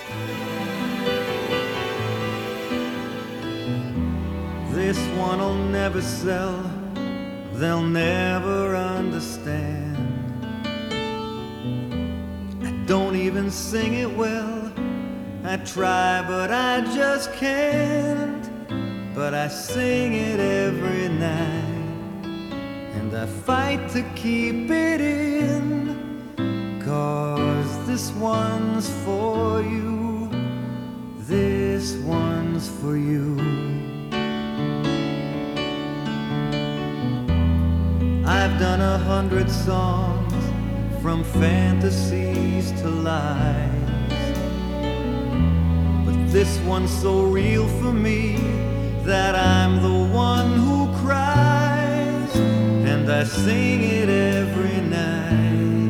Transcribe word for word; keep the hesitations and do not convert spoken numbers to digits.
This one'll never sell, they'll never understand. I don't even sing it well, I try but I just can't. But I sing it every night, and I fight to keep it in. 'Cause this one's for you, this one's for you. I've done a hundred songs, from fantasies to lies, but this one's so real for me that I'm the one who cries, and I sing it every night.